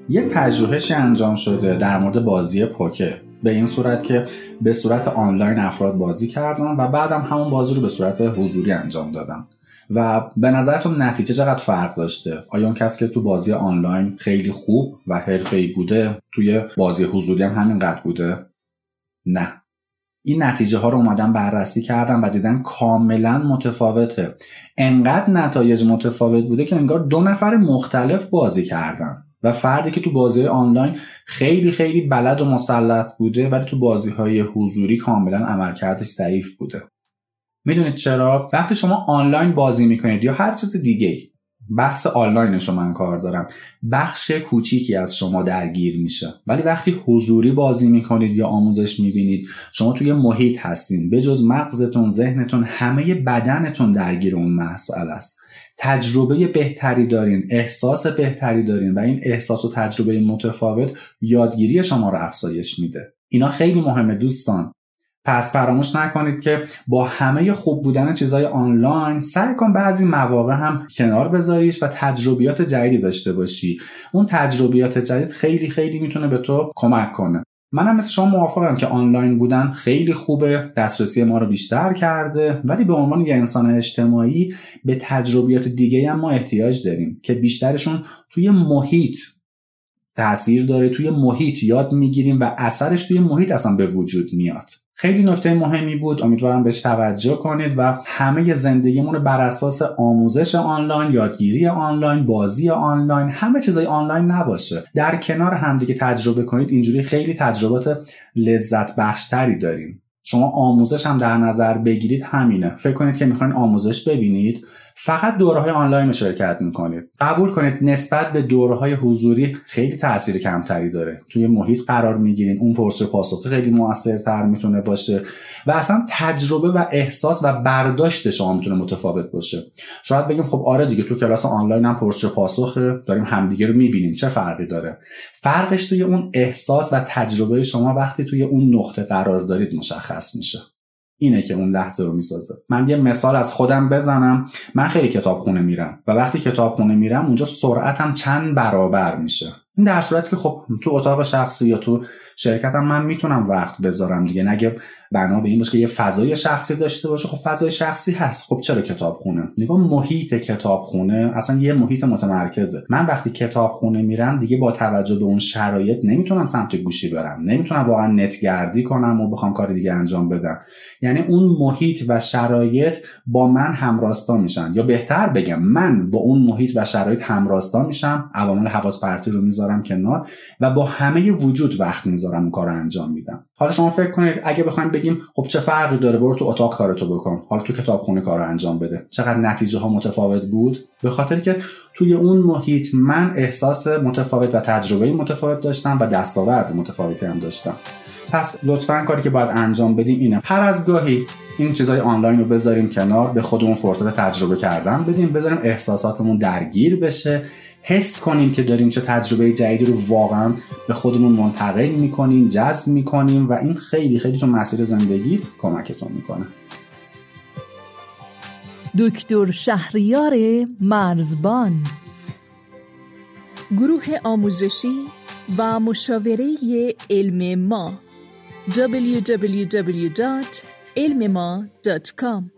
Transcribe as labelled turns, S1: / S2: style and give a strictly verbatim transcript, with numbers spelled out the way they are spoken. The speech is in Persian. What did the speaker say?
S1: یه پژوهشی انجام شده در مورد بازی پوکر، به این صورت که به صورت آنلاین افراد بازی کردن و بعدم همون بازی رو به صورت حضوری انجام دادن و به نظرتون نتیجه چقدر فرق داشته؟ آیا اون کسی که تو بازی آنلاین خیلی خوب و حرفه‌ای بوده توی بازی حضوری هم همینقدر بوده؟ نه. این نتیجه ها رو اومدن بررسی کردن و دیدن کاملا متفاوته. انقدر نتایج متفاوت بوده که انگار دو نفر مختلف بازی کردن و فردی که تو بازی آنلاین خیلی خیلی بلد و مسلط بوده ولی تو بازی های حضوری کاملا عملکردش ضعیف بوده. میدونید چرا؟ وقتی شما آنلاین بازی میکنید یا هر چیز دیگه، بحث آنلاینشو من کار دارم، بخش کوچیکی از شما درگیر میشه، ولی وقتی حضوری بازی میکنید یا آموزش میبینید شما توی محیط هستین، به جز مغزتون، ذهنتون، همه بدنتون درگیر اون مسئله است. تجربه بهتری دارین، احساس بهتری دارین و این احساس و تجربه متفاوت یادگیری شما رو افزایش میده. اینا خیلی مهمه دوستان. پس فراموش نکنید که با همه خوب بودن چیزای آنلاین سعی کن بعضی مواقع هم کنار بذاریش و تجربیات جدیدی داشته باشی. اون تجربیات جدید خیلی خیلی میتونه به تو کمک کنه. منم مثل شما موافقم که آنلاین بودن خیلی خوبه، دسترسی ما رو بیشتر کرده، ولی به عنوان یه انسان اجتماعی به تجربیات دیگه هم ما احتیاج داریم که بیشترشون توی محیط تأثیر داره، توی محیط یاد میگیریم و اثرش توی محیط اصلا به وجود میاد. خیلی نکته مهمی بود، امیدوارم بهش توجه کنید و همه زندگیمون رو بر اساس آموزش آنلاین، یادگیری آنلاین، بازی آنلاین، همه چیزای آنلاین نباشه. در کنار همدیگه تجربه کنید، اینجوری خیلی تجربات لذت بخشتری داریم. شما آموزش هم در نظر بگیرید همینه. فکر کنید که میخواین آموزش ببینید، فقط دوره‌های آنلاین رو شرکت میکنید. قبول کنید نسبت به دوره‌های حضوری خیلی تاثیر کمتری داره. توی محیط قرار میگیرین، اون پرسش پاسخ خیلی موثرتر میتونه باشه و اصلا تجربه و احساس و برداشت شما میتونه متفاوت باشه. شاید بگیم خب آره دیگه تو کلاس آنلاین هم پرسش پاسخ داریم، همدیگه رو میبینیم، چه فرقی داره؟ فرقش توی اون احساس و تجربه شما وقتی توی اون نقطه قرار دارید مشخص میشه. اینه که اون لحظه رو میسازه. من یه مثال از خودم بزنم. من خیلی کتابخونه میرم و وقتی کتابخونه میرم اونجا سرعتم چند برابر میشه. این در صورتی که خب تو اتاق شخصی یا تو شرکتم من میتونم وقت بذارم دیگه، نگه بنا به این باشه که یه فضای شخصی داشته باشه. خب فضای شخصی هست، خب چرا کتابخونه؟ نگاه محیط کتابخونه اصلا یه محیط متمرکزه. من وقتی کتابخونه میرم دیگه با توجه به اون شرایط نمیتونم سمت گوشی برم، نمیتونم واقعا نت گردی کنم و بخوام کار دیگه انجام بدم. یعنی اون محیط و شرایط با من همراستا میشن، یا بهتر بگم من با اون محیط و شرایط همراستا میشم، عوامل حواس پرتی رو میذارم کنار و با همه وجود وقت میذارم اون کارو انجام میدم. حالا شما فکر کنید اگه بخوایم بگیم خب چه فرقی داره، برو تو اتاق کارتو بکن، حالا تو کتابخونه کارو انجام بده، چقدر نتیجه ها متفاوت بود؟ به خاطر که توی اون محیط من احساس متفاوت و تجربه متفاوت داشتم و دستاورد متفاوتی هم داشتم. پس لطفاً کاری که باید انجام بدیم اینه، هر از گاهی این چیزای آنلاین رو بذاریم کنار، به خودمون فرصت تجربه کردن بدیم، بذاریم احساساتمون درگیر بشه، حس کنیم که داریم چه تجربه جدیدی رو واقعا به خودمون منتقل میکنیم، جذب میکنیم و این خیلی خیلی تو مسیر زندگی کمکتون میکنه.
S2: دکتر شهریار مرزبان، گروه آموزشی و مشاوره علم ما دبلیو دبلیو دبلیو دات علم ما دات کام